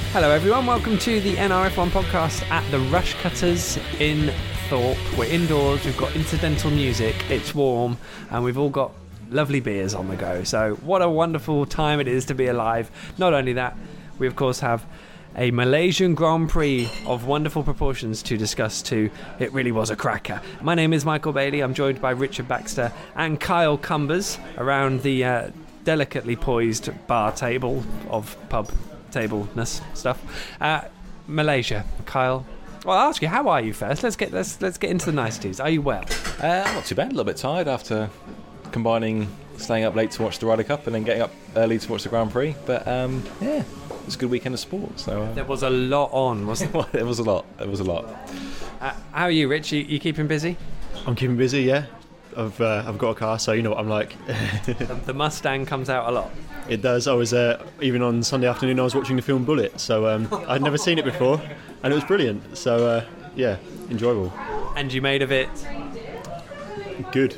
Hello everyone, welcome to the NRF1 podcast at the Rush Cutters in Thorpe. We're indoors, we've got incidental music, it's warm, and we've all got lovely beers on the go. So what a wonderful time it is to be alive. Not only that, we of course have a Malaysian Grand Prix of wonderful proportions to discuss too. It really was a cracker. My name is Michael Bailey, I'm joined by Richard Baxter and Kyle Cumbers around the delicately poised bar table of pub tableness stuff. Malaysia, Kyle. Well, I'll ask you, how are you first? Let's get into the niceties. Are you well? Not too bad. A little bit tired after combining staying up late to watch the Ryder Cup and then getting up early to watch the Grand Prix. But yeah, it was a good weekend of sport. So there was a lot on, wasn't there? It was a lot. It was a lot. How are you, Rich? You keeping busy? I'm keeping busy. Yeah, I've got a car, so you know what I'm like. The Mustang comes out a lot. It does. I was even on Sunday afternoon. I was watching the film Bullet, so I'd never seen it before, and it was brilliant. So yeah, enjoyable. And you made of it? Good.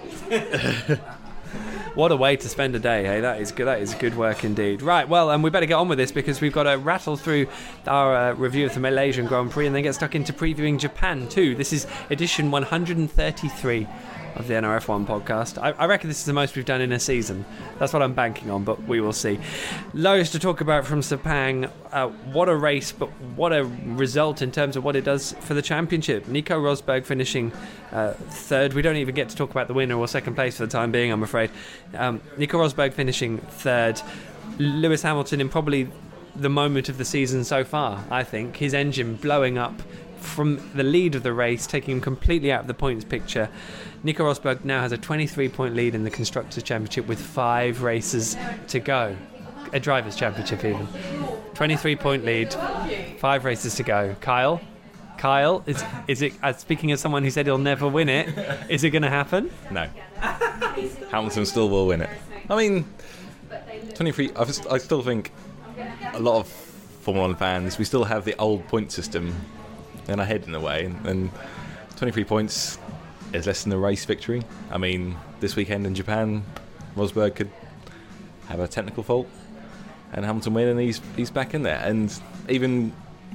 What a way to spend a day, hey? That is good. That is good work indeed. Right, well, and we better get on with this because we've got to rattle through our review of the Malaysian Grand Prix and then get stuck into previewing Japan too. This is edition 133 of the NRF1 podcast. I reckon this is the most we've done in a season. That's what I'm banking on, but we will see. Loads to talk about from Sepang. What a race, but what a result in terms of what it does for the championship. Nico Rosberg finishing third. We don't even get to talk about the winner or second place for the time being, I'm afraid. Nico Rosberg finishing third. Lewis Hamilton in probably the moment of the season so far, I think. His engine blowing up from the lead of the race, taking him completely out of the points picture. Nico Rosberg now has a 23-point lead in the Constructors' Championship with 5 races to go. A Drivers' Championship even. 23-point lead, 5 races to go. Kyle, is it? Speaking as someone who said he'll never win it, is it going to happen? No. Hamilton still will win it. I mean, 23. I still think a lot of Formula 1 fans, we still have the old point system in our head in a way, and 23 points is less than a race victory. I mean, this weekend in Japan, Rosberg could have a technical fault and Hamilton win, and he's back in there. And even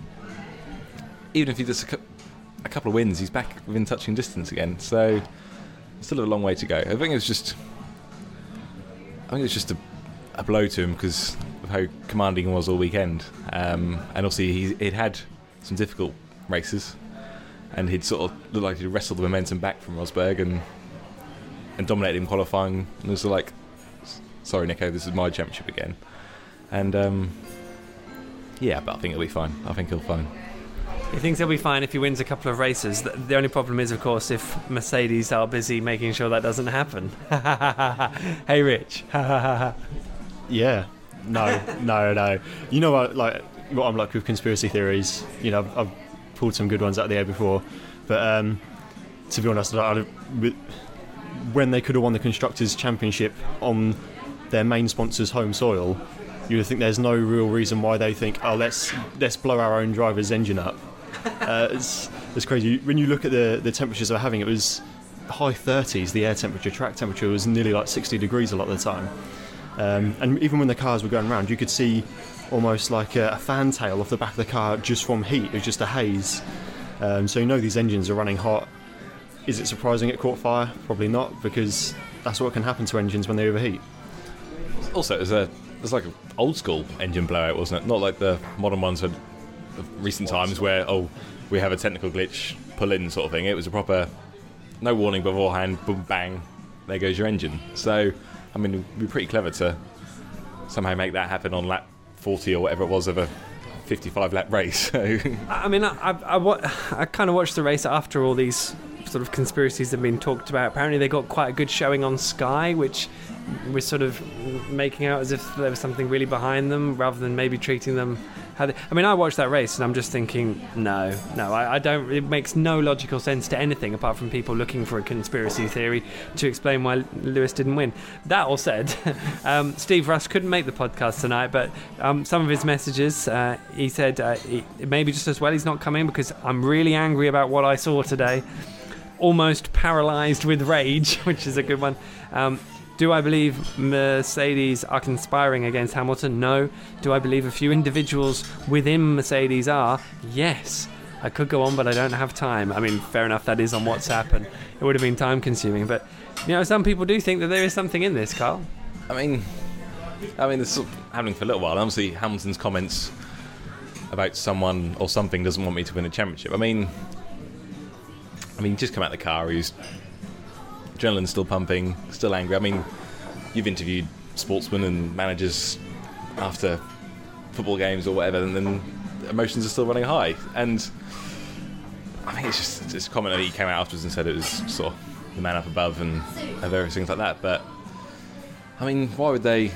if he does a couple of wins, he's back within touching distance again. So still have a long way to go. I think it's just a blow to him because of how commanding he was all weekend, and also he'd had some difficult races, and he'd sort of looked like he'd wrestled the momentum back from Rosberg and dominated in qualifying, and it was like, sorry Nico, this is my championship again. And yeah, but I think he'll be fine. I think he'll fine. He thinks he'll be fine if he wins a couple of races. The only problem is, of course, if Mercedes are busy making sure that doesn't happen. Hey Rich. Yeah. No. You know what I'm like with conspiracy theories. You know, I've pulled some good ones out of the air before, but to be honest, when they could have won the Constructors' Championship on their main sponsor's home soil, you would think there's no real reason why they think, oh, let's blow our own driver's engine up. It's crazy. When you look at the temperatures they're having, it was high 30s, the air temperature. Track temperature was nearly like 60 degrees a lot of the time. And even when the cars were going around, you could see almost like a fantail off the back of the car just from heat. It was just a haze. So you know these engines are running hot. Is it surprising it caught fire? Probably not, because that's what can happen to engines when they overheat. Also, it was like an old school engine blowout, wasn't it? Not like the modern ones of recent times where, we have a technical glitch, pull in sort of thing. It was a proper, no warning beforehand, boom, bang, there goes your engine. So, I mean, it'd be pretty clever to somehow make that happen on lap 40 or whatever it was of a 55 lap race. So. I mean, I kind of watched the race after all these sort of conspiracies have been talked about. Apparently they got quite a good showing on Sky, which was sort of making out as if there was something really behind them rather than maybe treating them how they... I mean, I watched that race and I'm just thinking, no, I don't... It makes no logical sense to anything apart from people looking for a conspiracy theory to explain why Lewis didn't win. That all said, Steve Russ couldn't make the podcast tonight, but some of his messages, he said maybe just as well he's not coming because I'm really angry about what I saw today. Almost paralysed with rage, which is a good one. Do I believe Mercedes are conspiring against Hamilton? No. Do I believe a few individuals within Mercedes are? Yes. I could go on, but I don't have time. I mean, fair enough, that is on WhatsApp, and it would have been time-consuming. But, some people do think that there is something in this, Carl. I mean, this is sort of happening for a little while. Obviously, Hamilton's comments about someone or something doesn't want me to win a championship. I mean, just come out of the car, he's adrenaline's still pumping, still angry. I mean, you've interviewed sportsmen and managers after football games or whatever, and then emotions are still running high. And I think it's just a comment that he came out afterwards and said it was sort of the man up above and various things like that. But I mean, why would they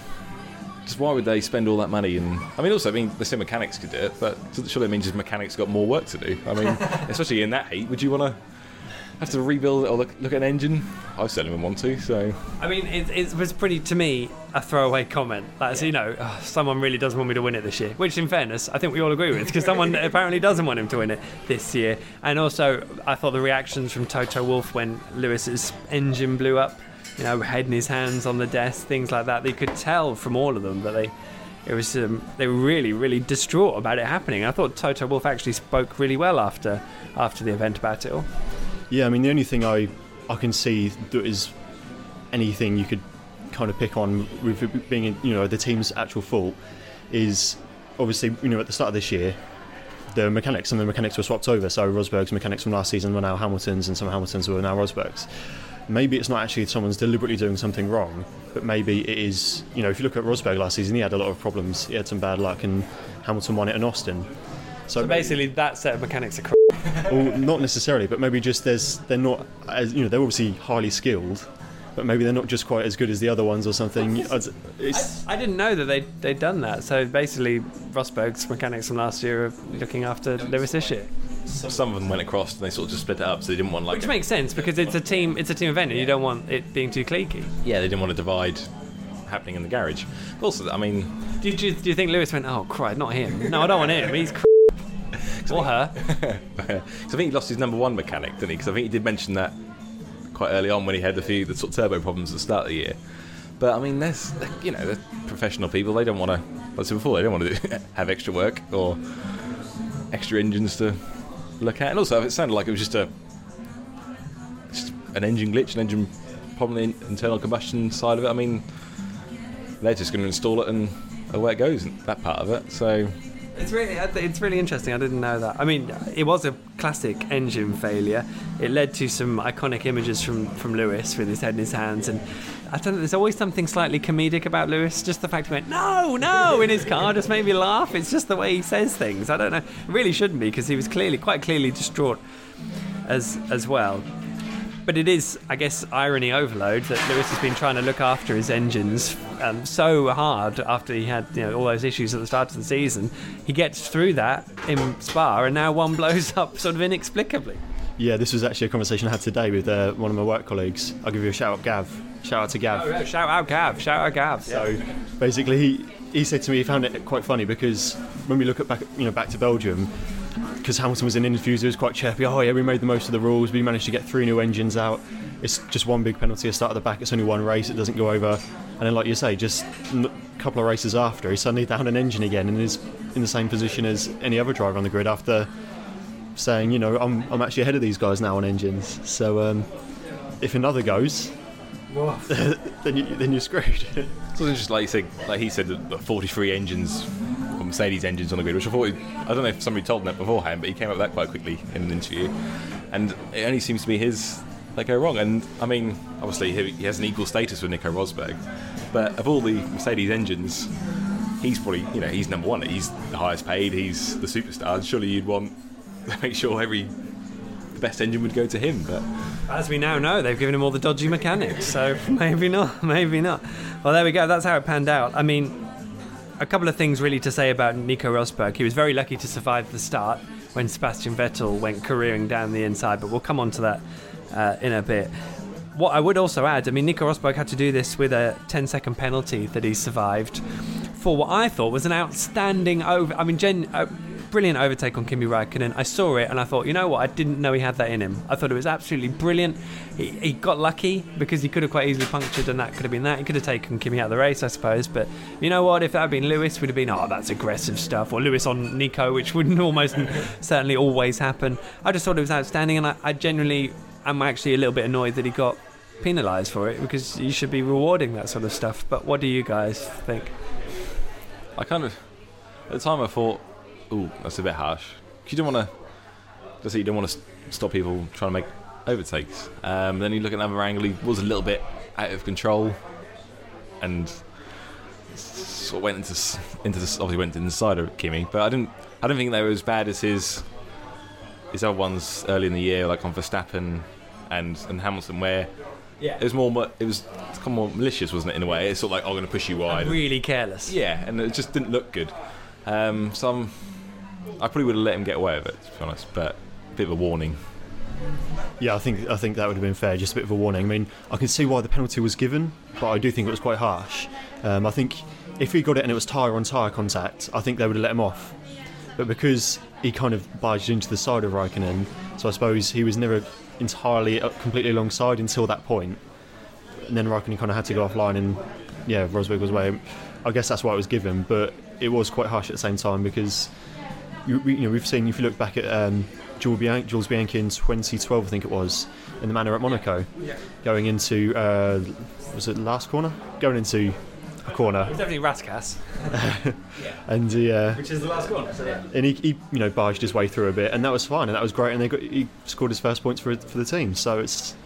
spend all that money? And they say mechanics could do it, but surely it means just mechanics got more work to do. I mean, especially in that heat, would you want to have to rebuild it or look at an engine? I certainly wouldn't want to. So I mean, it was pretty, to me, a throwaway comment. Like, so, someone really does want me to win it this year, which in fairness I think we all agree with, because someone apparently doesn't want him to win it this year. And also I thought the reactions from Toto Wolff when Lewis's engine blew up, head in his hands on the desk, things like that, they could tell from all of them that they were really, really distraught about it happening. I thought Toto Wolff actually spoke really well after the event about it all. Yeah, I mean, the only thing I can see that is anything you could kind of pick on with it being, the team's actual fault is obviously, at the start of this year, some of the mechanics were swapped over. So Rosberg's mechanics from last season were now Hamilton's, and some Hamilton's were now Rosberg's. Maybe it's not actually someone's deliberately doing something wrong, but maybe it is, if you look at Rosberg last season, he had a lot of problems. He had some bad luck, and Hamilton won it in Austin. So basically that set of mechanics are crap. Well, not necessarily, but maybe just they're not as, they're obviously highly skilled, but maybe they're not just quite as good as the other ones or something. I didn't know that they'd done that. So basically Rosberg's mechanics from last year are looking after Lewis this year. Some of them went across and they sort of just split it up, so they didn't want which makes sense, because it's a team event and you don't want it being too cliquey. Yeah, they didn't want a divide happening in the garage. But also, I mean, do you think Lewis went, oh Christ, not him? No, I don't want him. He's or her. Because I think he lost his number one mechanic, didn't he? Because I think he did mention that quite early on when he had the sort of turbo problems at the start of the year. But I mean, they're professional people. They don't want to, like I said before, they don't want to have extra work or extra engines to look at. And also, it sounded like it was just an engine glitch, an engine problem in the internal combustion side of it. I mean, they're just going to install it and away it goes, that part of it. So it's really interesting. I didn't know that. I mean, it was a classic engine failure. It led to some iconic images from Lewis with his head in his hands, and I don't know, there's always something slightly comedic about Lewis. Just the fact he went no in his car just made me laugh. It's just the way he says things. I don't know. It really shouldn't be, because he was quite clearly distraught as well. But it is, I guess, irony overload that Lewis has been trying to look after his engines so hard after he had all those issues at the start of the season. He gets through that in Spa, and now one blows up sort of inexplicably. Yeah, this was actually a conversation I had today with one of my work colleagues. I'll give you a shout out, Gav. Shout out to Gav. Oh, yeah, shout out Gav. So basically, he said to me he found it quite funny, because when we look at back to Belgium, because Hamilton was in interviews, he was quite chirpy. Oh yeah, we made the most of the rules. We managed to get 3 new engines out. It's just one big penalty at start at the back. It's only one race. It doesn't go over. And then, like you say, just a couple of races after, he's suddenly down an engine again and is in the same position as any other driver on the grid after saying, I'm actually ahead of these guys now on engines. So if another goes, then you're screwed. So it's just like he said that 43 engines, or Mercedes engines on the grid, which I don't know if somebody told him that beforehand, but he came up with that quite quickly in an interview, and it only seems to be his that go wrong. And I mean, obviously he has an equal status with Nico Rosberg, but of all the Mercedes engines, he's probably he's number one. He's the highest paid. He's the superstar. Surely you'd want to make sure the best engine would go to him, but as we now know, they've given him all the dodgy mechanics, so maybe not. Well, there we go. That's how it panned out. I mean, a couple of things really to say about Nico Rosberg. He was very lucky to survive the start when Sebastian Vettel went careering down the inside, but we'll come on to that in a bit. What I would also add, I mean, Nico Rosberg had to do this with a 10-second penalty that he survived for what I thought was an outstanding brilliant overtake on Kimi Räikkönen. I saw it and I thought, you know what, I didn't know he had that in him. I thought it was absolutely brilliant. He got lucky because he could have quite easily punctured, and that could have been that. He could have taken Kimi out of the race, I suppose, but you know what, if that had been Lewis, we'd have been, oh, that's aggressive stuff, or Lewis on Nico, which wouldn't almost certainly always happen. I just thought it was outstanding, and I genuinely am actually a little bit annoyed that he got penalised for it, because you should be rewarding that sort of stuff. But what do you guys think? I kind of, at the time I thought, ooh, that's a bit harsh. You don't want to, just say you don't want to stop people trying to make overtakes. Then you look at another angle, he was a little bit out of control, and sort of went into obviously went inside of Kimi. But I don't think they were as bad as his other ones early in the year, like on Verstappen and Hamilton, where it was kind of more malicious, wasn't it, in a way? It's sort of like, I'm going to push you wide. Really careless. Yeah, and it just didn't look good. I probably would have let him get away with it, to be honest, but a bit of a warning. Yeah, I think that would have been fair, just a bit of a warning. I mean, I can see why the penalty was given, but I do think it was quite harsh. I think if he got it and it was tyre-on-tyre contact, I think they would have let him off. But because he kind of barged into the side of Raikkonen, so I suppose he was never entirely completely alongside until that point, and then Raikkonen kind of had to go offline, and yeah, Rosberg was away. I guess that's why it was given, but it was quite harsh at the same time, because we've seen, if you look back at Jules Bianchi in 2012, I think it was, in the manor at Monaco, going into was it the last corner? Going into a corner. It's definitely Raskas. And which is the last corner. So yeah. And he barged his way through a bit, and that was fine, and that was great, and he scored his first points for the team. So it's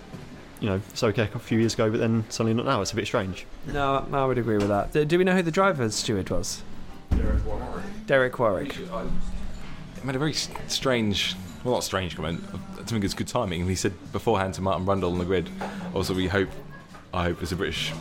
okay a few years ago, but then suddenly not now. It's a bit strange. No, I would agree with that. Do we know who the driver's steward was? Derek Warwick. He made a very strange, well, not strange comment. I think it's good timing. He said beforehand to Martin Brundle on the grid, also I hope as a British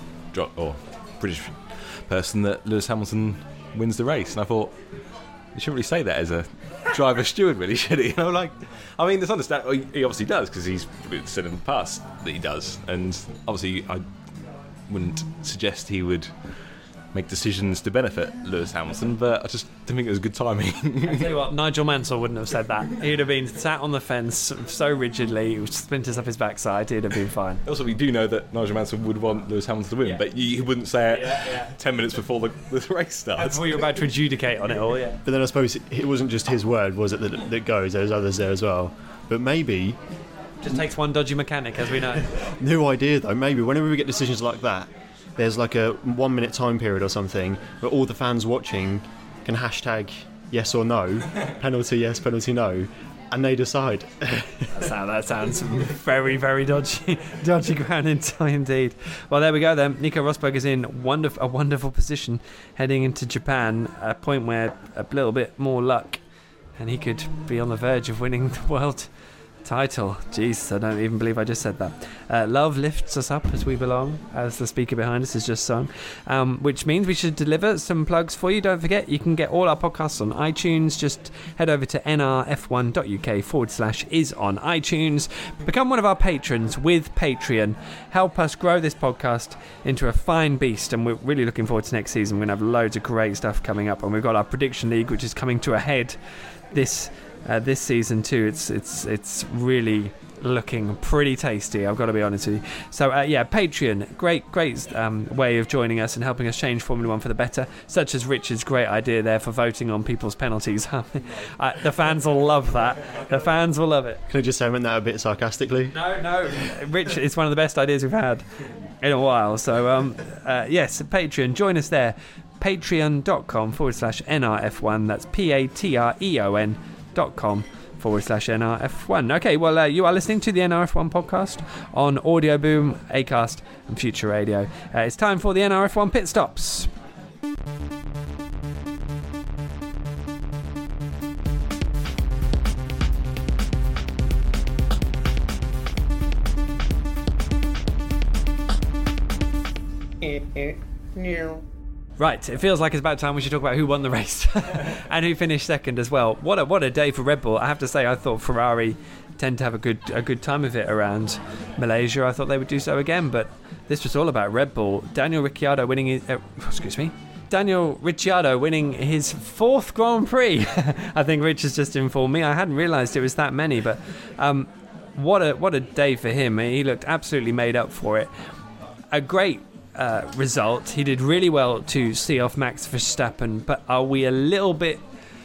person that Lewis Hamilton wins the race. And I thought, you shouldn't really say that as a driver steward, really, should he? It's understandable. He obviously does, because he's said in the past that he does. And obviously, I wouldn't suggest he would make decisions to benefit Lewis Hamilton, but I just didn't think it was good timing. I'll tell you what, Nigel Mansell wouldn't have said that. He'd have been sat on the fence so rigidly, with splinters up his backside, he'd have been fine. Also, we do know that Nigel Mansell would want Lewis Hamilton to win, but he wouldn't say it 10 minutes before the race starts. Before you're about to adjudicate on it all, yeah. But then I suppose it wasn't just his word, was it, that goes? There's others there as well. But maybe... Just takes one dodgy mechanic, as we know. New idea, though. Maybe whenever we get decisions like that, there's like a 1 minute time period or something where all the fans watching can hashtag yes or no, penalty yes, penalty no, and they decide. That sounds very, very dodgy ground indeed. Well, there we go then. Nico Rosberg is in a wonderful position heading into Japan, a point where a little bit more luck and he could be on the verge of winning the world title. Jeez, I don't even believe I just said that. Love lifts us up as we belong, as the speaker behind us has just sung, which means we should deliver some plugs for you. Don't forget, you can get all our podcasts on iTunes. Just head over to nrf1.uk/is on iTunes. Become one of our patrons with Patreon. Help us grow this podcast into a fine beast, and we're really looking forward to next season. We're going to have loads of great stuff coming up, and we've got our Prediction League, which is coming to a head this season too. It's really looking pretty tasty, I've got to be honest with you. So Patreon, great way of joining us and helping us change Formula 1 for the better, such as Richard's great idea there for voting on people's penalties. The fans will love that. The fans will love it. Can I just say I meant that a bit sarcastically? No, Rich, it's one of the best ideas we've had in a while. So yes, Patreon, join us there. patreon.com/NRF1. That's patreon.com/NRF1. Okay, well, you are listening to the NRF1 podcast on Audio Boom, Acast, and Future Radio. It's time for the NRF1 pit stops. Right, it feels like it's about time we should talk about who won the race and who finished second as well. What a day for Red Bull. I have to say, I thought Ferrari tend to have a good time of it around Malaysia. I thought they would do so again, but this was all about Red Bull. Daniel Ricciardo winning Daniel Ricciardo winning his 4th Grand Prix. I think Rich has just informed me. I hadn't realised it was that many, but what a day for him. He looked absolutely made up for it. A great result. He did really well to see off Max Verstappen, but are we a little bit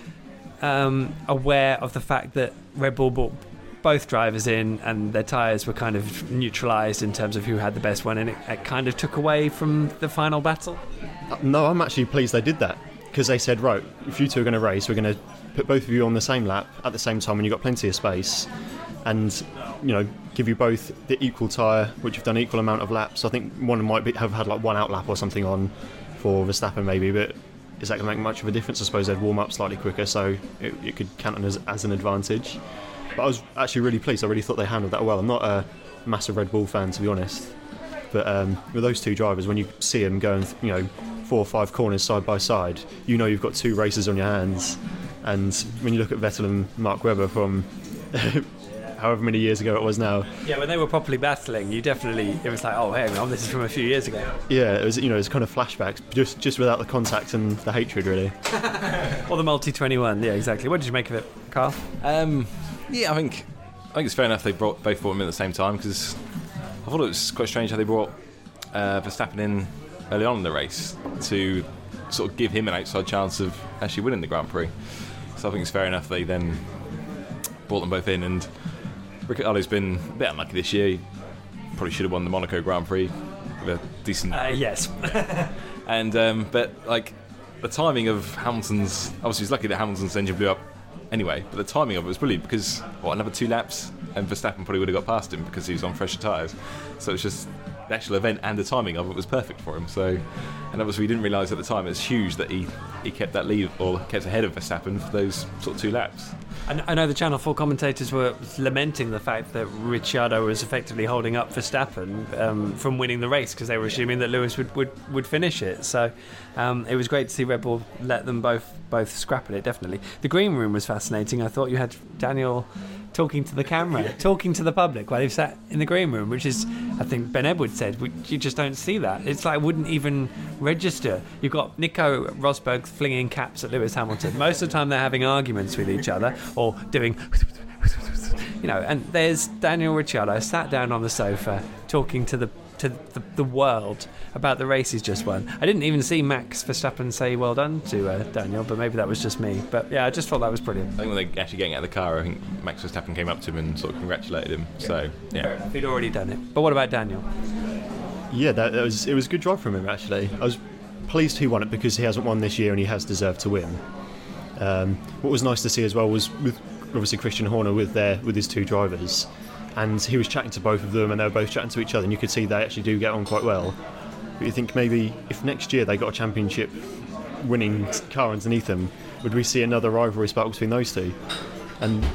aware of the fact that Red Bull brought both drivers in and their tyres were kind of neutralised in terms of who had the best one, and it kind of took away from the final battle? No, I'm actually pleased they did that, because they said, right, if you two are going to race, we're going to put both of you on the same lap at the same time when you've got plenty of space, and give you both the equal tyre, which you've done equal amount of laps. I think one might have had like one out lap or something on for Verstappen maybe, but is that going to make much of a difference? I suppose they'd warm up slightly quicker, so it could count on as an advantage. But I was actually really pleased. I really thought they handled that well. I'm not a massive Red Bull fan, to be honest, but with those two drivers, when you see them going 4 or 5 corners side by side, you've got 2 races on your hands. And when you look at Vettel and Mark Webber from however many years ago it was now. Yeah, when they were properly battling, it was like, oh, hang on, this is from a few years ago. Yeah, it was, it was kind of flashbacks, just without the contact and the hatred, really. Or the Multi-21, yeah, exactly. What did you make of it, Carl? Yeah, I think it's fair enough they both brought them in at the same time, because I thought it was quite strange how they brought Verstappen in early on in the race to sort of give him an outside chance of actually winning the Grand Prix. So I think it's fair enough they then brought them both in, and Ricciardo's been a bit unlucky this year. He probably should have won the Monaco Grand Prix with a decent... Yes. And but like the timing of Hamilton's... Obviously he's lucky that Hamilton's engine blew up anyway, but the timing of it was brilliant, because another 2 laps and Verstappen probably would have got past him because he was on fresher tyres. So it's just the actual event and the timing of it was perfect for him. So, and obviously we didn't realise at the time it's huge that he kept that lead, or kept ahead of Verstappen for those sort of 2 laps. I know the Channel 4 commentators were lamenting the fact that Ricciardo was effectively holding up Verstappen from winning the race, because they were assuming that Lewis would finish it. So it was great to see Red Bull let them both scrap at it, definitely. The green room was fascinating. I thought you had Daniel talking to the camera, talking to the public while he sat in the green room, which is, I think Ben Edwards said, you just don't see that. It's like, wouldn't even register. You've got Nico Rosberg flinging caps at Lewis Hamilton. Most of the time they're having arguments with each other or doing and there's Daniel Ricciardo sat down on the sofa talking to the world about the race he's just won. I didn't even see Max Verstappen say well done to Daniel, but maybe that was just me. But yeah, I just thought that was brilliant. I think when they actually getting out of the car, I think Max Verstappen came up to him and sort of congratulated him. So yeah, he'd already done it. But what about Daniel? Yeah, it was a good drive from him, actually. I was pleased he won it, because he hasn't won this year and he has deserved to win. What was nice to see as well was with obviously Christian Horner with his 2 drivers, and he was chatting to both of them and they were both chatting to each other, and you could see they actually do get on quite well. But you think maybe if next year they got a championship winning car underneath them, would we see another rivalry spark between those 2? And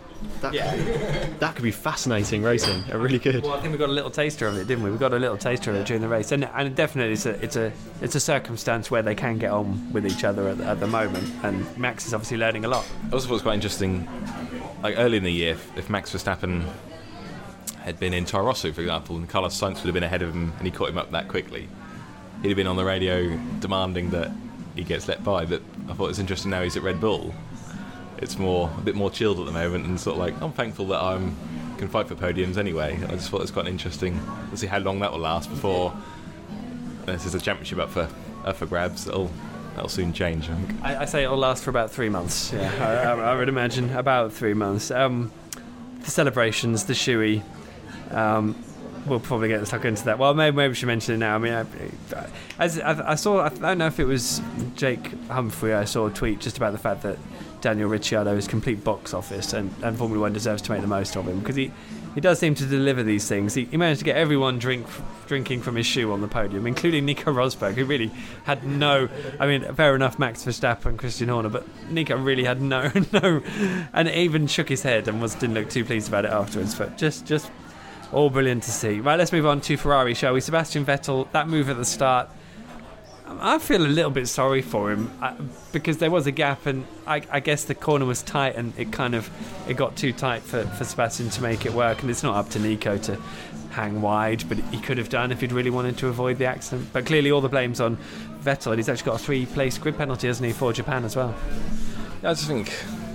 that could be fascinating racing. It really could. Well, I think we got a little taster of it, didn't we? We got a little taster of it during the race, and definitely it's a circumstance where they can get on with each other at the moment. And Max is obviously learning a lot. I also thought it was quite interesting, like early in the year, if Max Verstappen had been in Toro Rosso, for example, and Carlos Sainz would have been ahead of him, and he caught him up that quickly, he'd have been on the radio demanding that he gets let by. But I thought it was interesting now he's at Red Bull. It's a bit more chilled at the moment, and sort of like, I'm thankful that I can fight for podiums anyway. I just thought it was quite interesting. We'll see how long that will last before this is a championship up for grabs. That'll soon change, I think. I say it'll last for about 3 months. Yeah, I would imagine about 3 months. The celebrations, the shoey. We'll probably get stuck into that. Well, maybe we should mention it now. I mean, I saw. I don't know if it was Jake Humphrey. I saw a tweet just about the fact that Daniel Ricciardo is complete box office, and Formula One deserves to make the most of him, because he does seem to deliver these things. He managed to get everyone drinking from his shoe on the podium, including Nico Rosberg, who really had no... I mean, fair enough, Max Verstappen and Christian Horner, but Nico really had no... And even shook his head and didn't look too pleased about it afterwards. But just all brilliant to see. Right, let's move on to Ferrari, shall we? Sebastian Vettel, that move at the start... I feel a little bit sorry for him because there was a gap, and I guess the corner was tight, and it got too tight for Sebastian to make it work. And it's not up to Nico to hang wide, but he could have done if he'd really wanted to avoid the accident. But clearly, all the blame's on Vettel, and he's actually got a 3-place grid penalty, hasn't he, for Japan as well? Yeah, I just think,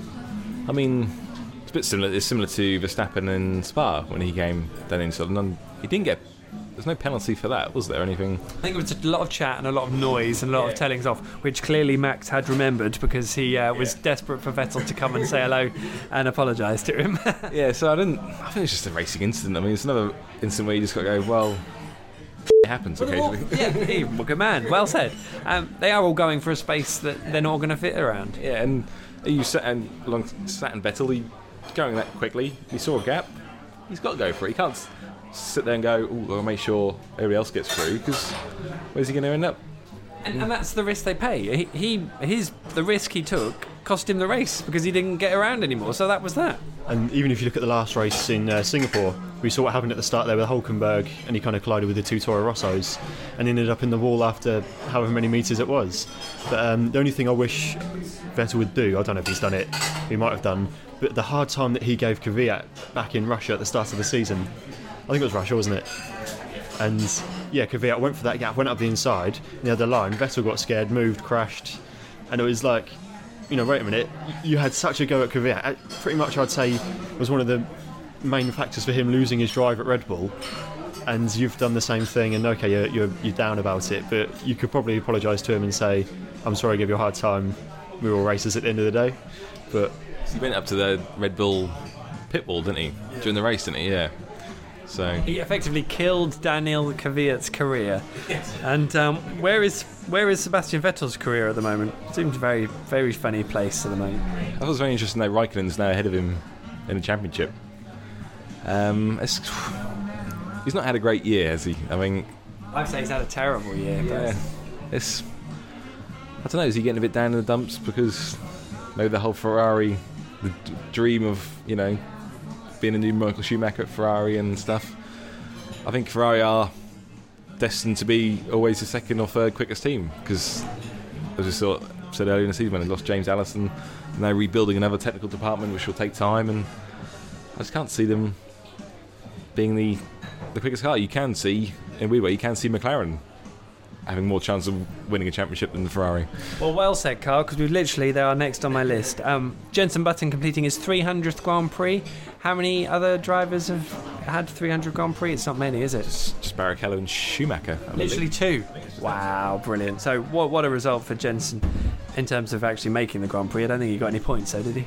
I mean, it's a bit similar. It's similar to Verstappen in Spa when he came down in Scotland. He didn't get. There's no penalty for that, was there? Anything? I think it was a lot of chat and a lot of noise and a lot of tellings off, which clearly Max had remembered because he was desperate for Vettel to come and say hello and apologise to him. Yeah, so I think it's just a racing incident. I mean, it's another incident where you just got to go, well, it happens occasionally. Good man, well said. They are all going for a space that they're not going to fit around. Yeah, and you sat in Vettel, he going that quickly, he saw a gap, he's got to go for it. He can't sit there and go, I'll make sure everybody else gets through, because where's he going to end up? And that's the risk they pay. The risk he took cost him the race because he didn't get around anymore, so that was that. And even if you look at the last race in Singapore, we saw what happened at the start there with Hulkenberg, and he kind of collided with the two Toro Rossos and ended up in the wall after however many metres it was. But the only thing I wish Vettel would do, I don't know if he's done it, he might have done, but the hard time that he gave Kvyat back in Russia at the start of the season, I think it was Russia, wasn't it? And yeah, Kvyat went for that gap, went up the inside, the other line. Vettel got scared, moved, crashed, and it was like, wait a minute, you had such a go at Kvyat. Pretty much, I'd say, was one of the main factors for him losing his drive at Red Bull. And you've done the same thing, and okay, you're down about it, but you could probably apologise to him and say, "I'm sorry, I gave you a hard time. We're all racers at the end of the day." But he went up to the Red Bull pit wall, didn't he? During the race, didn't he? Yeah. So he effectively killed Daniel Kvyat's career. Yes. And where is Sebastian Vettel's career at the moment? Seems a very, very funny place at the moment. I thought it was very interesting that Raikkonen's now ahead of him in the championship. He's not had a great year, has he? I mean, I'd say he's had a terrible year. Yeah, I don't know. Is he getting a bit down in the dumps because maybe the whole Ferrari, the dream of being a new Michael Schumacher at Ferrari and stuff. I think Ferrari are destined to be always the second or third quickest team because, as we said earlier in the season, when they lost James Allison, and they're rebuilding another technical department which will take time, and I just can't see them being the quickest car. You can see, in a weird way, McLaren having more chance of winning a championship than the Ferrari. Well said, Carl, because they are next on my list. Jenson Button completing his 300th Grand Prix. How many other drivers have had 300 Grand Prix? It's not many, is it? Just Barrichello and Schumacher. Literally two. Wow, brilliant. So what a result for Jenson in terms of actually making the Grand Prix. I don't think he got any points, though, did he?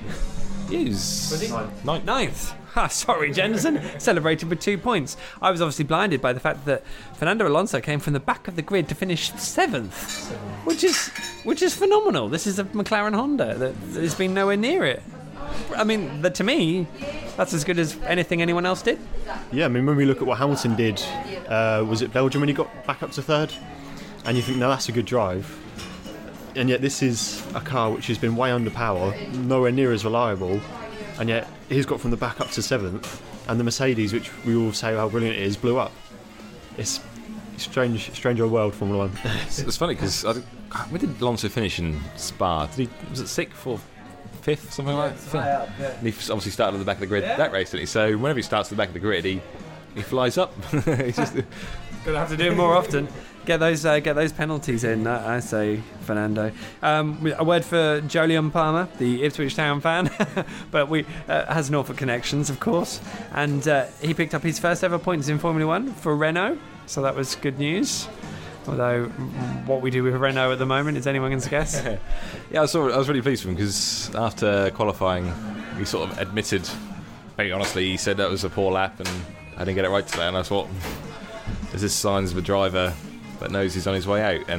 Was he? Ninth. Sorry, Jenson. Celebrated with 2 points. I was obviously blinded by the fact that Fernando Alonso came from the back of the grid to finish 7th, which is phenomenal. This is a McLaren Honda that has been nowhere near it. I mean, to me, that's as good as anything anyone else did. Yeah, I mean, when we look at what Hamilton did, was it Belgium when he got back up to 3rd? And you think, no, that's a good drive. And yet this is a car which has been way under power, nowhere near as reliable, and yet he's got from the back up to 7th, and the Mercedes, which we all say how brilliant it is, blew up. It's strange old world, Formula 1. It's funny because where did Alonso finish in Spa? Was it 6th or 5th, something like that? Yeah. And he obviously started at the back of the grid that race, didn't he? So whenever he starts at the back of the grid, he flies up. He's just gonna have to do it more often. Get those penalties in, I say, Fernando. A word for Jolyon Palmer, the Ipswich Town fan, but has Norfolk connections, of course. And he picked up his first ever points in Formula 1 for Renault, so that was good news. Although, what we do with Renault at the moment is anyone's guess. Yeah, I was really pleased with him because after qualifying, he sort of admitted, very honestly, he said that was a poor lap and I didn't get it right today. And I thought, is this signs of a driver that knows he's on his way out?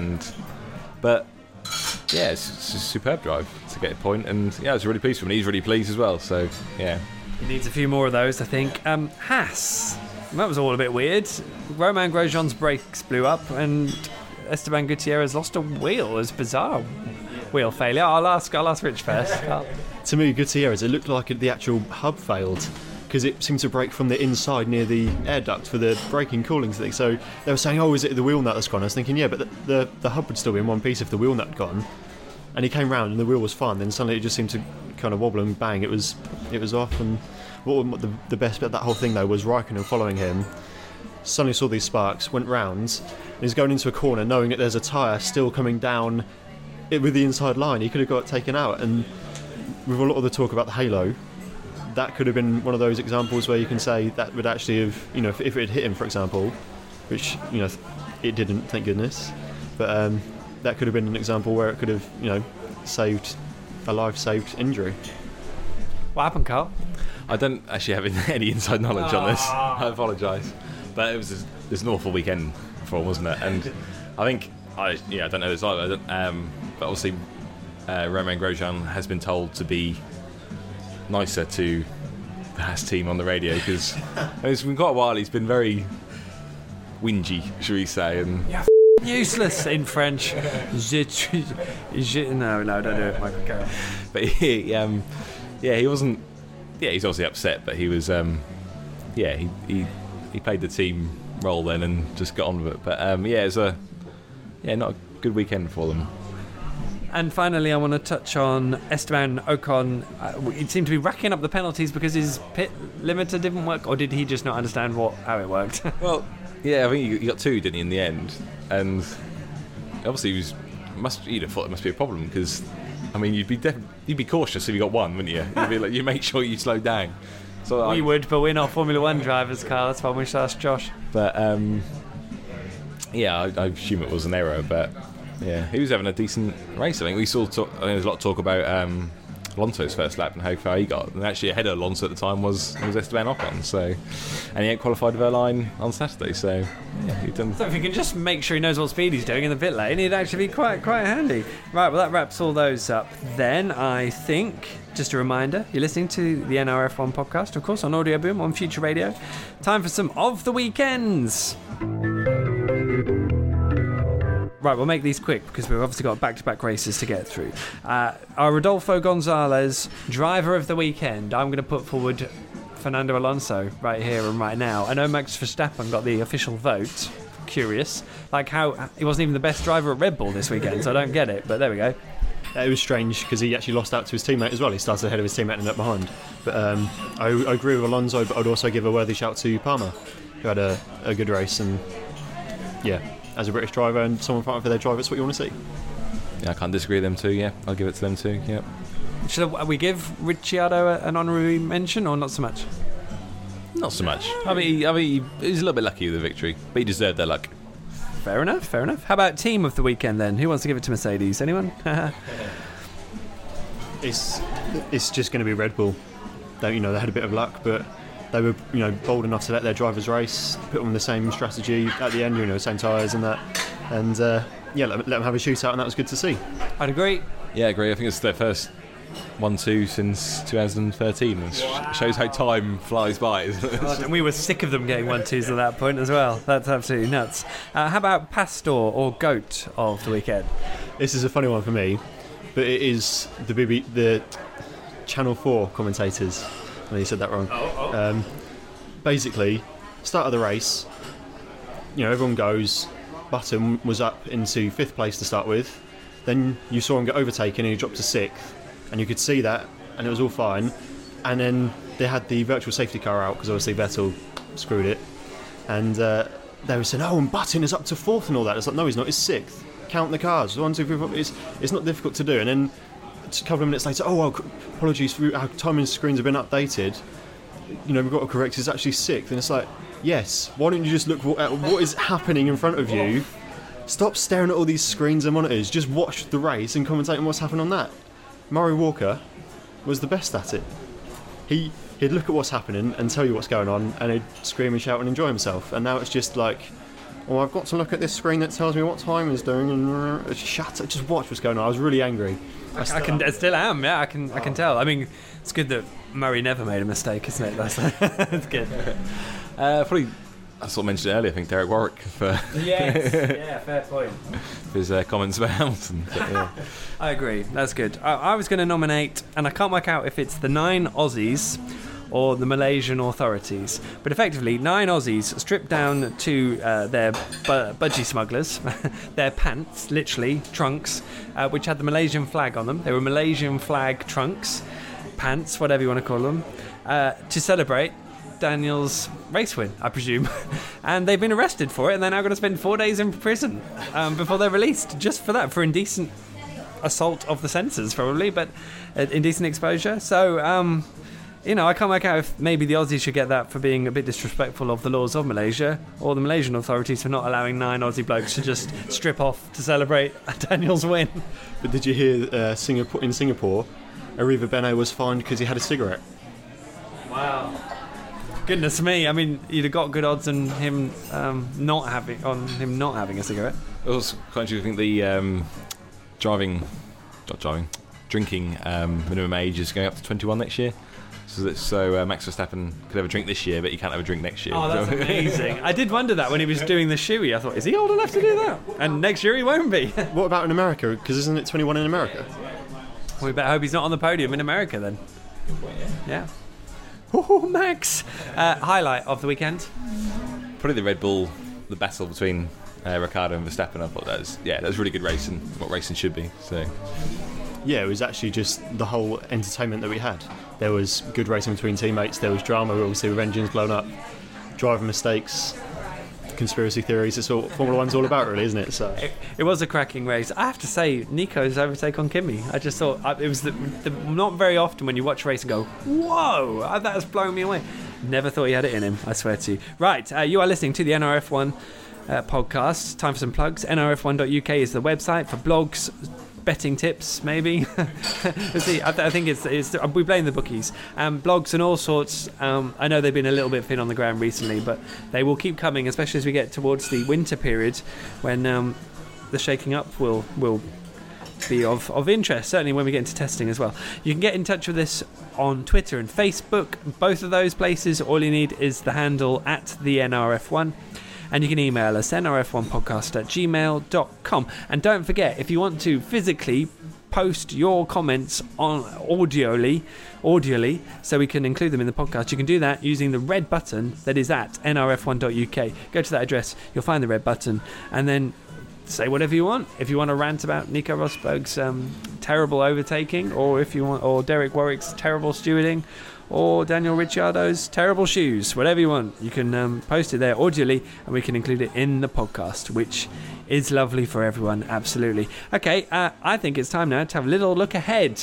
But yeah, it's a superb drive to get a point, and yeah, I was really pleased with him. He's really pleased as well. So yeah, he needs a few more of those, I think. Haas, that was all a bit weird. Romain Grosjean's brakes blew up, and Esteban Gutierrez lost a wheel. It was bizarre wheel failure. I'll ask Rich first. To me, Gutierrez, it looked like the actual hub failed. because it seemed to break from the inside near the air duct for the braking cooling thing. So they were saying, oh, is it the wheel nut that's gone? I was thinking, yeah, but the hub would still be in one piece if the wheel nut had gone. And he came round and the wheel was fine. Then suddenly it just seemed to kind of wobble and bang, it was off. And what the best bit of that whole thing though was Raikkonen following him. Suddenly saw these sparks, went round, and he's going into a corner knowing that there's a tyre still coming down it with the inside line. He could have got it taken out. And with a lot of the talk about the halo, that could have been one of those examples where you can say that would actually have, if it had hit him, for example, which, it didn't, thank goodness. But that could have been an example where it could have, saved a life, saved injury. What happened, Carl? I don't actually have any inside knowledge on this. I apologise. But it was an awful weekend for him, wasn't it? And I think, I don't know this either. But obviously, Romain Grosjean has been told to be nicer to the Haas team on the radio, because it's been quite a while. He's been very whingy, should we say? And useless in French. No, don't do it, Michael Carroll. But he wasn't. Yeah, he's obviously upset, but he was. He played the team role then and just got on with it. But it's not a good weekend for them. And finally, I want to touch on Esteban Ocon. He seemed to be racking up the penalties because his pit limiter didn't work, or did he just not understand how it worked? Well, yeah, I think he got 2, didn't he, in the end? And obviously, you'd have thought it must be a problem, because, I mean, you'd be cautious if you got 1, wouldn't you? You'd be like, you make sure you slow down. So we would, but we're not Formula 1 drivers, Carl. That's why we should ask Josh. But I assume it was an error, but. Yeah, he was having a decent race. I think there was a lot of talk about Alonso's first lap and how far he got. And actually, ahead of Alonso at the time was Esteban Ocon. So, and he ain't qualified with Verline on Saturday. So, yeah, he done. So if you can just make sure he knows what speed he's doing in the pit lane, he'd actually be quite handy. Right, well that wraps all those up. Then I think, just a reminder, you're listening to the NRF1 podcast, of course, on Audio Boom on Future Radio. Time for some of the weekends. Right, we'll make these quick because we've obviously got back-to-back races to get through. Our Rodolfo Gonzalez, driver of the weekend, I'm going to put forward Fernando Alonso right here and right now. I know Max Verstappen got the official vote. Curious. Like how he wasn't even the best driver at Red Bull this weekend, so I don't get it, but there we go. It was strange because he actually lost out to his teammate as well. He started ahead of his teammate and ended up behind. But I agree with Alonso, but I'd also give a worthy shout to Palmer, who had a good race. And yeah, as a British driver and someone fighting for their driver, it's what you want to see. Yeah, I can't disagree with them too. Yeah, I'll give it to them too. Yeah. Should we give Ricciardo an honorary mention or not so much? Not so much. I mean, he was a little bit lucky with the victory, but he deserved their luck. Fair enough. How about team of the weekend then? Who wants to give it to Mercedes? Anyone? It's just going to be Red Bull. They had a bit of luck, but they were bold enough to let their drivers race, put them on the same strategy at the end, same tyres and that, and let them have a shootout, and that was good to see. I'd agree. Yeah, I agree. I think it's their first 1-2 since 2013. It shows how time flies by, isn't it? God, and we were sick of them getting 1-2s at that point as well. That's absolutely nuts. How about Pastor or GOAT of the weekend? This is a funny one for me, but it is the Channel 4 commentators. I know you said that wrong. Basically, start of the race, everyone goes. Button was up into 5th place to start with. Then you saw him get overtaken and he dropped to 6th. And you could see that, and it was all fine. And then they had the virtual safety car out because obviously Vettel screwed it. And they were saying, and Button is up to 4th and all that. It's like, no, he's not. He's 6th. Count the cars. 1, 2, 3, 4. It's not difficult to do. And then a couple of minutes later, apologies for our timing screens have been updated. We've got to correct. It's actually 6th. And it's like, yes. Why don't you just look at what is happening in front of you? Stop staring at all these screens and monitors. Just watch the race and commentate on what's happened on that. Murray Walker was the best at it. He'd look at what's happening and tell you what's going on, and he'd scream and shout and enjoy himself. And now it's just like, I've got to look at this screen that tells me what time is doing, and shut up, just watch what's going on. I was really angry. I still am. Yeah, I can tell. I mean, it's good that Murray never made a mistake, isn't it? That's good. Probably, I sort of mentioned earlier, I think Derek Warwick for yeah, fair point. His comments about Hamilton. But, yeah. I agree. That's good. I was going to nominate, and I can't work out if it's the 9 Aussies or the Malaysian authorities. But effectively, 9 Aussies stripped down to their budgie smugglers, their pants, literally, trunks, which had the Malaysian flag on them. They were Malaysian flag trunks, pants, whatever you want to call them, to celebrate Daniel's race win, I presume. And they've been arrested for it, and they're now going to spend 4 days in prison before they're released, just for that, for indecent assault of the senses, probably, but indecent exposure. So, I can't work out if maybe the Aussies should get that for being a bit disrespectful of the laws of Malaysia, or the Malaysian authorities for not allowing 9 Aussie blokes to just strip off to celebrate Daniel's win. But did you hear in Singapore, Arriva Bene was fined because he had a cigarette? Wow. Goodness me! I mean, you'd have got good odds on him not having a cigarette. It was quite interesting. I think the drinking minimum age is going up to 21 next year. So Max Verstappen could have a drink this year, but he can't have a drink next year. Oh, that's amazing! I did wonder that when he was doing the shoey. I thought, is he old enough to do that? And next year he won't be. What about in America? Because isn't it 21 in America? We better hope he's not on the podium in America then. Yeah. Oh, Max! Highlight of the weekend? Probably the Red Bull, the battle between Ricciardo and Verstappen. I thought that was really good racing, what racing should be. So, yeah, it was actually just the whole entertainment that we had. There was good racing between teammates, there was drama, obviously, with engines blown up, driver mistakes, conspiracy theories. It's what Formula 1's all about, really, isn't it? So it was a cracking race. I have to say, Nico's overtake on Kimi, I just thought it was the not very often when you watch a race and go, whoa, that has blown me away. Never thought he had it in him, I swear to you. Right, you are listening to the NRF1 podcast. Time for some plugs. NRF1.uk is the website for blogs, betting tips, maybe. See, I think it's we blame the bookies. Blogs and all sorts. I know they've been a little bit thin on the ground recently, but they will keep coming, especially as we get towards the winter period, when the shaking up will be of interest, certainly when we get into testing as well. You can get in touch with us on Twitter and Facebook. Both of those places, all you need is the handle @the NRF1. And you can email us, nrf1podcast@gmail.com. And don't forget, if you want to physically post your comments on audially, so we can include them in the podcast, you can do that using the red button that is at nrf1.uk. Go to that address, you'll find the red button, and then say whatever you want. If you want to rant about Nico Rosberg's terrible overtaking, or if you want, or Derek Warwick's terrible stewarding, or Daniel Ricciardo's terrible shoes, whatever you want, you can post it there audially, and we can include it in the podcast, which is lovely for everyone, absolutely. Okay, I think it's time now to have a little look ahead.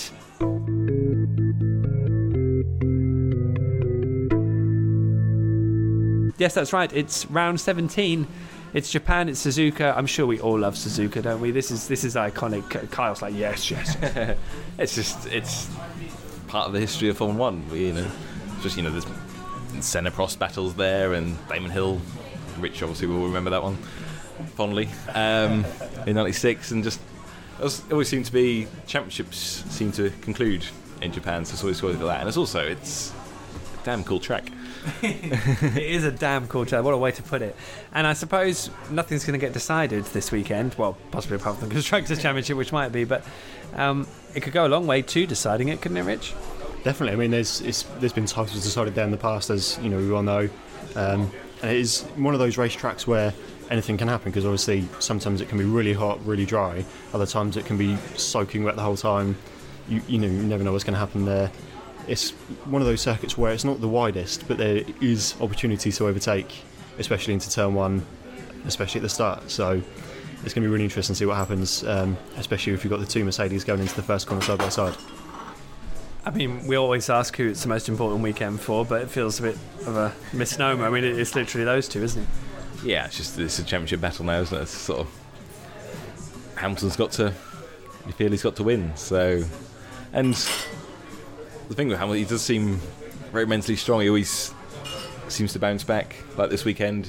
Yes, that's right, it's round 17. It's Japan, it's Suzuka. I'm sure we all love Suzuka, don't we? This is iconic. Kyle's like, yes. it's part of the history of Formula 1. There's Senna Prost battles there, and Damon Hill. Rich obviously will remember that one fondly in '96, and just it always seemed to be championships seem to conclude in Japan, so it's always got that. And it's a damn cool track. It is a damn cool track. What a way to put it. And I suppose nothing's going to get decided this weekend. Well, possibly apart from the Constructors' Championship, which might be, but it could go a long way to deciding it, couldn't it, Rich? Definitely. I mean, there's been titles decided there in the past, as we all know, and it is one of those racetracks where anything can happen, because obviously sometimes it can be really hot, really dry. Other times it can be soaking wet the whole time. You never know what's going to happen there. It's one of those circuits where it's not the widest, but there is opportunity to overtake, especially into turn one, especially at the start. So it's going to be really interesting to see what happens, especially if you've got the two Mercedes going into the first corner side by side. I mean, we always ask who it's the most important weekend for, but it feels a bit of a misnomer. I mean, it's literally those two, isn't it? Yeah, it's a championship battle now, isn't it? It's sort of Hamilton's got to, you feel he's got to win. So, and the thing with Hamilton, he does seem very mentally strong. He always seems to bounce back. Like this weekend,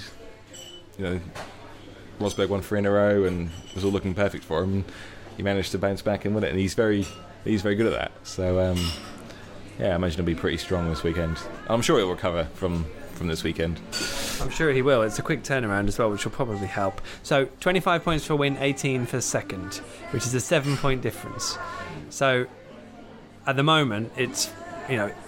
Rosberg won 3 in a row, and it was all looking perfect for him. He managed to bounce back and win it, and he's very good at that. So, I imagine he'll be pretty strong this weekend. I'm sure he'll recover from this weekend. I'm sure he will. It's a quick turnaround as well, which will probably help. So 25 points for win, 18 for second, which is a 7-point difference. So at the moment, it's,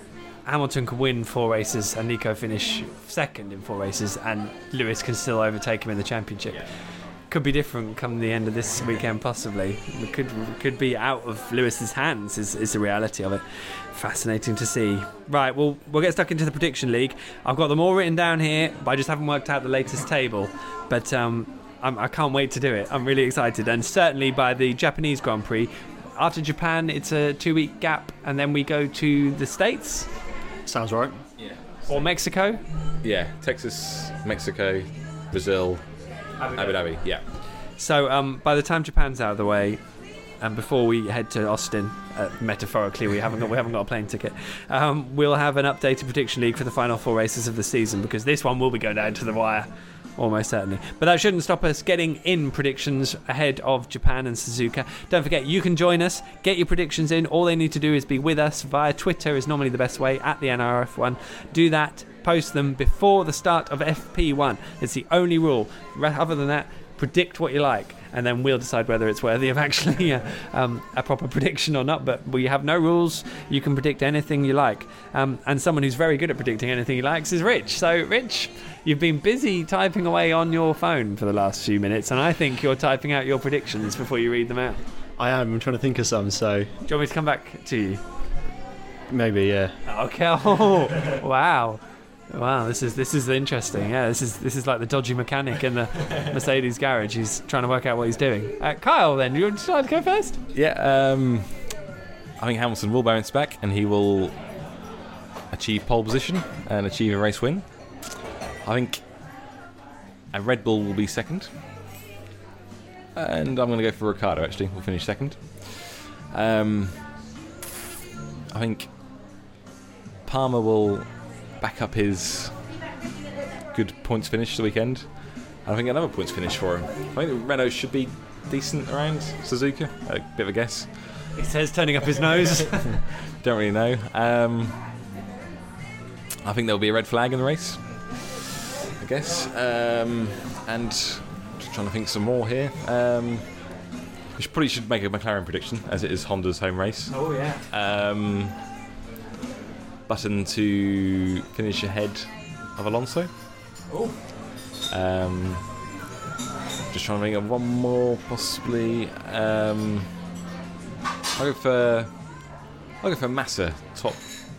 Hamilton can win 4 races and Nico finish second in 4 races, and Lewis can still overtake him in the championship. Could be different come the end of this weekend, possibly. It could be out of Lewis's hands, is the reality of it. Fascinating to see. Right, we'll get stuck into the prediction league. I've got them all written down here, but I just haven't worked out the latest table. But I can't wait to do it. I'm really excited, and certainly by the Japanese Grand Prix. After Japan, it's a 2-week gap, and then we go to the States. Sounds right. Yeah. Or Mexico. Yeah, Texas, Mexico, Brazil, Abu Dhabi. Yeah. So by the time Japan's out of the way, and before we head to Austin, metaphorically, we haven't got a plane ticket. We'll have an updated prediction league for the final 4 races of the season, because this one will be going down to the wire, almost certainly. But that shouldn't stop us getting in predictions ahead of Japan and Suzuka. Don't forget, you can join us, get your predictions in. All they need to do is be with us via Twitter, is normally the best way, at the NRF1. Do that, post them before the start of FP1. It's the only rule. Other than that, predict what you like, and then we'll decide whether it's worthy of actually a proper prediction or not. But we have no rules. You can predict anything you like. And someone who's very good at predicting anything he likes is Rich. So, Rich, you've been busy typing away on your phone for the last few minutes, and I think you're typing out your predictions before you read them out. I am. I'm trying to think of some, so... Do you want me to come back to you? Maybe, yeah. Okay. Oh, wow. Wow, this is interesting. Yeah, this is like the dodgy mechanic in the Mercedes garage. He's trying to work out what he's doing. Kyle, then, you want to go first? Yeah, I think Hamilton will bounce back and he will achieve pole position and achieve a race win. I think a Red Bull will be second. And I'm going to go for Ricciardo, actually. We'll finish second. I think Palmer will back up his good points finish the weekend. I think another points finish for him. I think Renault should be decent around Suzuka. A bit of a guess. He says, turning up his nose. Don't really know. I think there'll be a red flag in the race, I guess. And just trying to think some more here. We probably should make a McLaren prediction, as it is Honda's home race. Oh, yeah. Button to finish ahead of Alonso. Oh. Just trying to think of one more, possibly. I'll go for Massa, top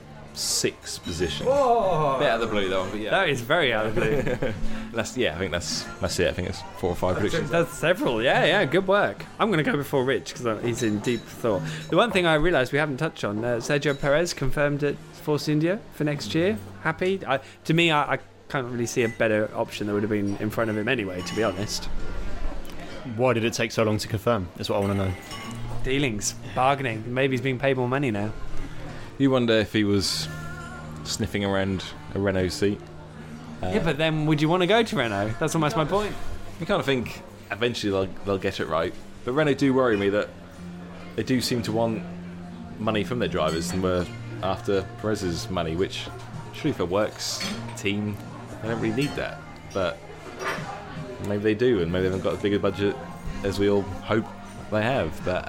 6 position. Whoa. Bit out of the blue though, but yeah. That is very out of the blue. I think that's it. I think it's 4 or 5 predictions. That's several. Yeah, good work. I'm going to go before Rich because he's in deep thought. The one thing I realised we haven't touched on, Sergio Perez confirmed at Force India for next year. Happy? I can't really see a better option that would have been in front of him anyway, to be honest. Why did it take so long to confirm? That's what I want to know. Dealings, bargaining. Maybe he's being paid more money now. You wonder if he was sniffing around a Renault seat. Yeah, but then would you want to go to Renault? That's almost my point. You kind of think eventually they'll get it right. But Renault do worry me that they do seem to want money from their drivers and were after Perez's money, which surely for Works team, they don't really need that. But maybe they do, and maybe they haven't got as big a budget as we all hope they have. But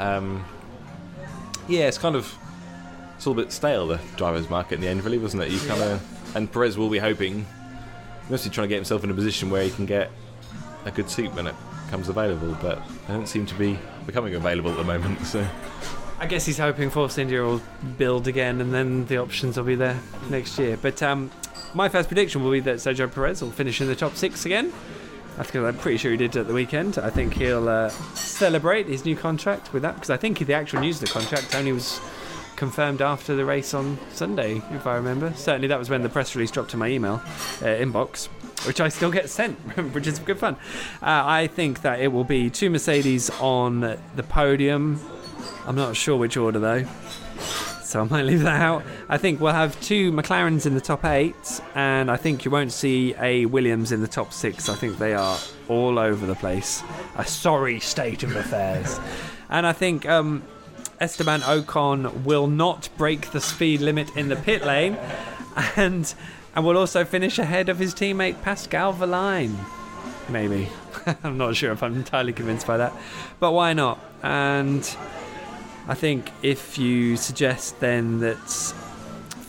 yeah, it's all a bit stale, the drivers' market in the end, really, wasn't it? You kind of, and Perez will be hoping, mostly trying to get himself in a position where he can get a good seat when it comes available, but they don't seem to be becoming available at the moment. So I guess he's hoping Force India will build again, and then the options will be there next year. But my first prediction will be that Sergio Perez will finish in the top 6 again. That's because I'm pretty sure he did at the weekend. I think he'll celebrate his new contract with that, because I think the actual news of the contract only was confirmed after the race on Sunday, if I remember. Certainly that was when the press release dropped to my email inbox, which I still get sent, which is good fun. I think that it will be 2 Mercedes on the podium. I'm not sure which order though, so I might leave that out. I think we'll have 2 McLarens in the top 8, and I think you won't see a Williams in the top 6. I think they are all over the place. A sorry state of affairs. And I think Esteban Ocon will not break the speed limit in the pit lane, and will also finish ahead of his teammate Pascal Wehrlein. Maybe. I'm not sure if I'm entirely convinced by that, but why not? And I think if you suggest then that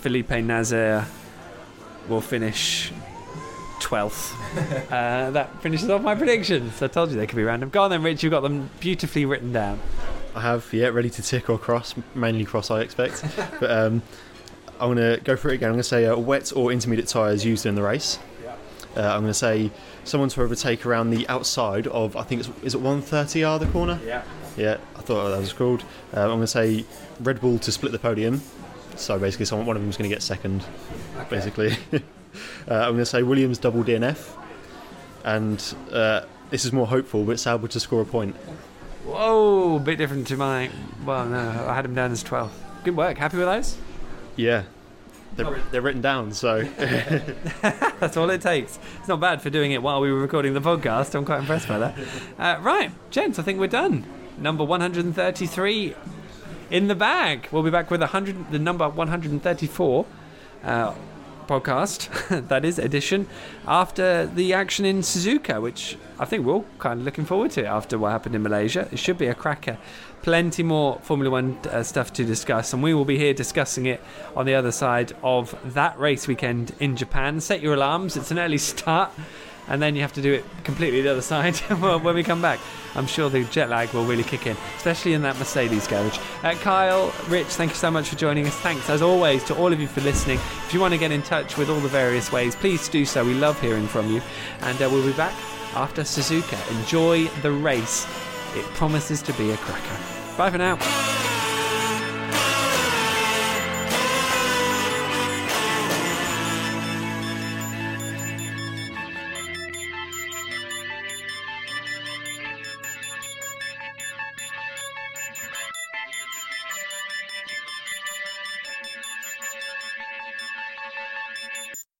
Felipe Nasr will finish 12th. That finishes off my predictions. I told you they could be random. Go on then, Rich. You've got them beautifully written down. I have, ready to tick or cross, mainly cross I expect. But I'm going to go for it again. I'm going to say wet or intermediate tyres used in the race. I'm going to say someone to overtake around the outside of, I think is it 130R the corner? Yeah, I thought that was called. I'm going to say Red Bull to split the podium. So basically one of them is going to get second, basically. I'm going to say Williams double DNF. And this is more hopeful, but Sauber to score a point. Whoa, a bit different to my... Well, no, I had him down as 12th. Good work. Happy with those? Yeah. They're written down, so... That's all it takes. It's not bad for doing it while we were recording the podcast. I'm quite impressed by that. Right, gents, I think we're done. Number 133 in the bag. We'll be back with the number 134 podcast, that is, edition, after the action in Suzuka, which I think we're all kind of looking forward to after what happened in Malaysia. It should be a cracker. Plenty more Formula One stuff to discuss, and we will be here discussing it on the other side of that race weekend in Japan. Set your alarms, it's an early start, and then you have to do it completely the other side when we come back. I'm sure the jet lag will really kick in, especially in that Mercedes garage. Kyle, Rich, thank you so much for joining us. Thanks, as always, to all of you for listening. If you want to get in touch with all the various ways, please do so. We love hearing from you. And we'll be back after Suzuka. Enjoy the race. It promises to be a cracker. Bye for now.